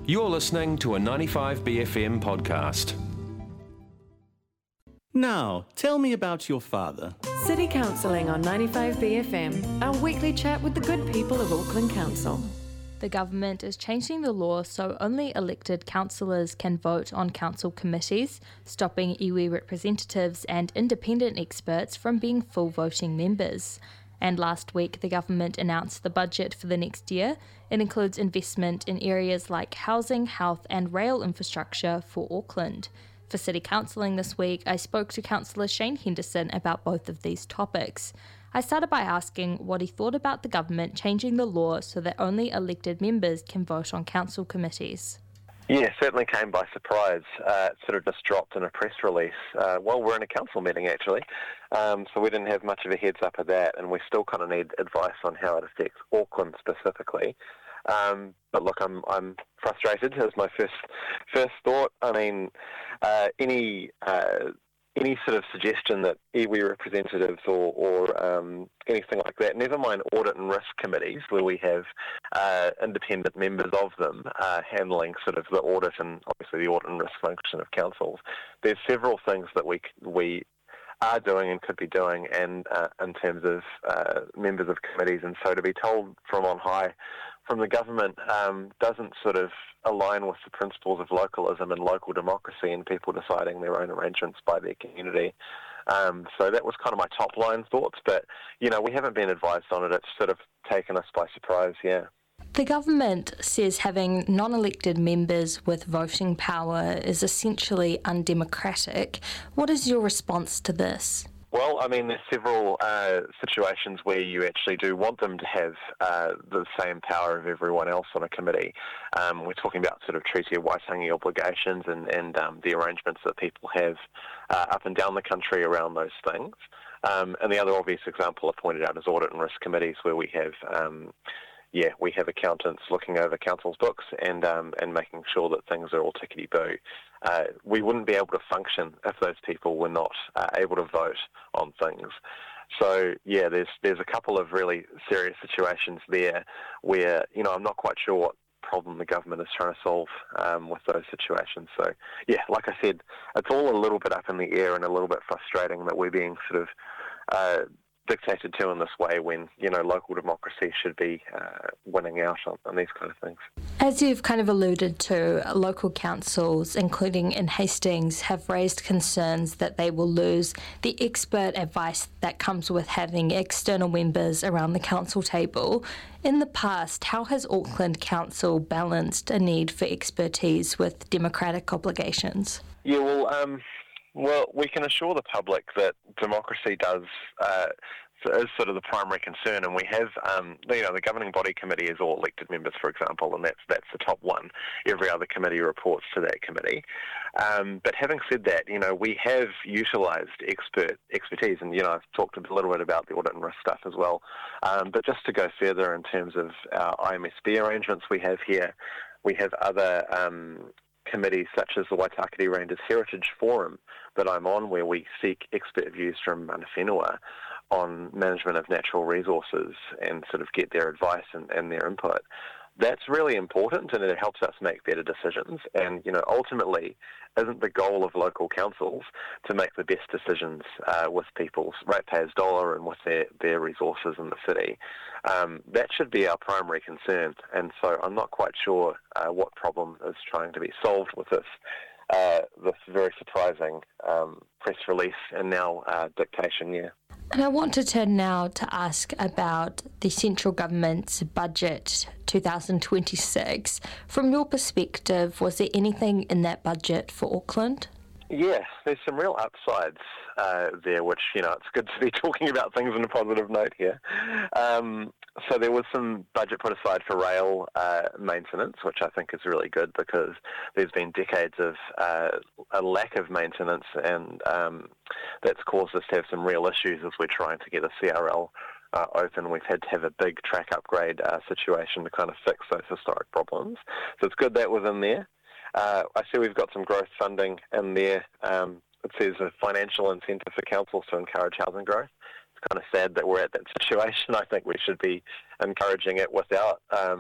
You're listening to a 95BFM podcast. Now, tell me about your father. City Councilling on 95BFM, our weekly chat with the good people of Auckland Council. The government is changing the law so only elected councillors can vote on council committees, stopping iwi representatives and independent experts from being full voting members. And last week, the government announced the budget for the next year. It includes investment in areas like housing, health and rail infrastructure for Auckland. For City Councilling this week, I spoke to Councillor Shane Henderson about both of these topics. I started by asking what he thought about the government changing the law so that only elected members can vote on council committees. Yeah, certainly came by surprise. It sort of just dropped in a press release while we're in a council meeting, actually. So we didn't have much of a heads up of that, and we still kind of need advice on how it affects Auckland specifically. But look, I'm frustrated. That was my first thought. I mean, any sort of suggestion that iwi representatives or anything like that, never mind audit and risk committees where we have independent members of them handling sort of the audit and obviously the audit and risk function of councils. There's several things that we are doing and could be doing, and in terms of members of committees, and so to be told from on high from the government doesn't sort of align with the principles of localism and local democracy and people deciding their own arrangements by their community. So that was kind of my top line thoughts, but we haven't been advised on it. It's sort of taken us by surprise, yeah. The government says having non-elected members with voting power is essentially undemocratic. What is your response to this? Well, I mean, there's several situations where you actually do want them to have the same power of everyone else on a committee. We're talking about sort of Treaty of Waitangi obligations and the arrangements that people have up and down the country around those things. And the other obvious example I pointed out is audit and risk committees, where we have accountants looking over council's books and making sure that things are all tickety-boo. We wouldn't be able to function if those people were not able to vote on things. So, yeah, there's a couple of really serious situations there where, I'm not quite sure what problem the government is trying to solve with those situations. So, yeah, like I said, it's all a little bit up in the air and a little bit frustrating that we're being sort of dictated to in this way when, local democracy should be winning out on these kind of things. As you've kind of alluded to, local councils, including in Hastings, have raised concerns that they will lose the expert advice that comes with having external members around the council table. In the past, how has Auckland Council balanced a need for expertise with democratic obligations? Yeah, well, we can assure the public that democracy is sort of the primary concern, and we have, the governing body committee is all elected members, for example, and that's the top one. Every other committee reports to that committee. But having said that, we have utilised expertise, and I've talked a little bit about the audit and risk stuff as well. But just to go further in terms of our IMSB arrangements we have here, we have other committees such as the Waitakere Rangers Heritage Forum that I'm on, where we seek expert views from mana whenua on management of natural resources and sort of get their advice and their input. That's really important, and it helps us make better decisions. And, ultimately, isn't the goal of local councils to make the best decisions with people's ratepayers' dollar and with their resources in the city? That should be our primary concern. And so I'm not quite sure what problem is trying to be solved with this very surprising press release and now dictation, yeah. And I want to turn now to ask about the central government's budget 2026. From your perspective, was there anything in that budget for Auckland? Yeah, there's some real upsides there, which, it's good to be talking about things on a positive note here. So there was some budget put aside for rail maintenance, which I think is really good because there's been decades of a lack of maintenance, and that's caused us to have some real issues as we're trying to get a CRL open. We've had to have a big track upgrade situation to kind of fix those historic problems. So it's good that was in there. I see we've got some growth funding in there. It says a financial incentive for councils to encourage housing growth. It's kind of sad that we're at that situation. I think we should be encouraging it without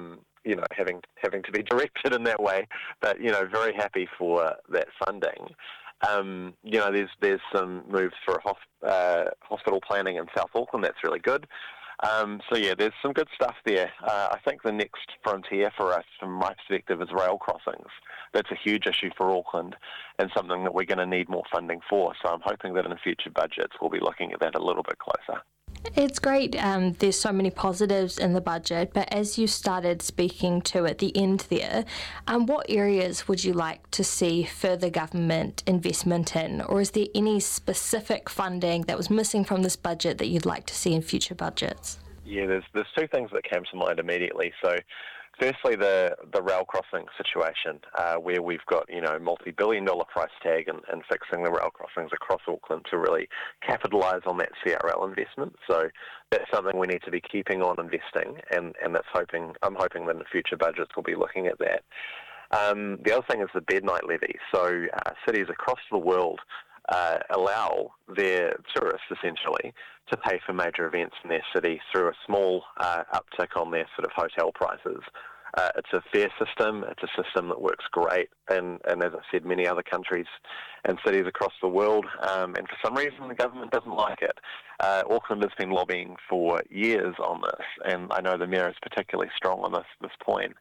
having to be directed in that way, but very happy for that funding. There's some moves for hospital planning in South Auckland. That's really good. There's some good stuff there. I think the next frontier for us, from my perspective, is rail crossings. That's a huge issue for Auckland and something that we're going to need more funding for. So I'm hoping that in future budgets we'll be looking at that a little bit closer. It's great. There's so many positives in the budget, but as you started speaking to at the end there, what areas would you like to see further government investment in, or is there any specific funding that was missing from this budget that you'd like to see in future budgets? Yeah, there's two things that came to mind immediately. So firstly, the rail crossing situation, where we've got, multi-billion-dollar price tag and fixing the rail crossings across Auckland to really capitalise on that CRL investment. So that's something we need to be keeping on investing, and I'm hoping that in future budgets we'll be looking at that. The other thing is the bed night levy. So cities across the world allow their tourists, essentially, to pay for major events in their city through a small uptick on their sort of hotel prices. It's a fair system. It's a system that works great, and as I said, many other countries and cities across the world, and for some reason the government doesn't like it. Auckland has been lobbying for years on this, and I know the Mayor is particularly strong on this point.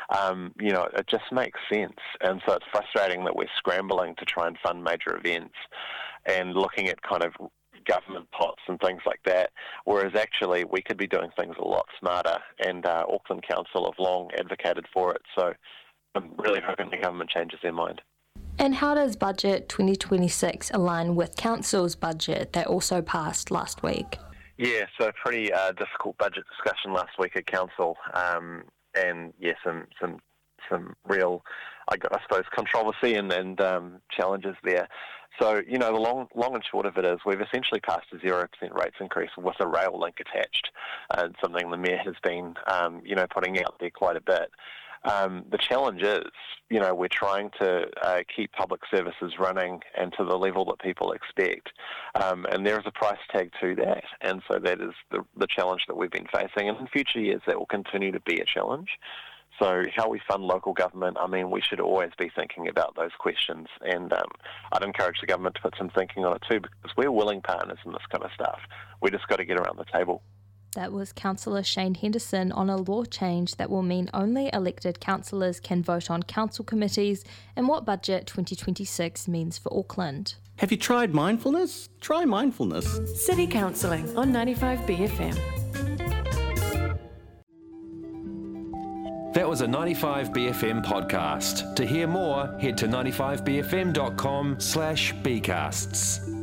It just makes sense, and so it's frustrating that we're scrambling to try and fund major events and looking at kind of government pots and things like that, whereas actually we could be doing things a lot smarter, and Auckland Council have long advocated for it, so I'm really hoping the government changes their mind. And how does Budget 2026 align with Council's budget that also passed last week? Yeah, so a pretty difficult budget discussion last week at Council, and some real, I suppose, controversy and challenges there. So, the long and short of it is we've essentially passed a 0% rates increase with a rail link attached, and something the Mayor has been, putting out there quite a bit. The challenge is, we're trying to keep public services running and to the level that people expect. And there is a price tag to that. And so that is the challenge that we've been facing. And in future years, that will continue to be a challenge. So how we fund local government, we should always be thinking about those questions. And I'd encourage the government to put some thinking on it too, because we're willing partners in this kind of stuff. We just got to get around the table. That was Councillor Shane Henderson on a law change that will mean only elected councillors can vote on council committees and what Budget 2026 means for Auckland. Have you tried mindfulness? Try mindfulness. City Counselling on 95BFM. That was a 95BFM podcast. To hear more, head to 95bfm.com/bcasts.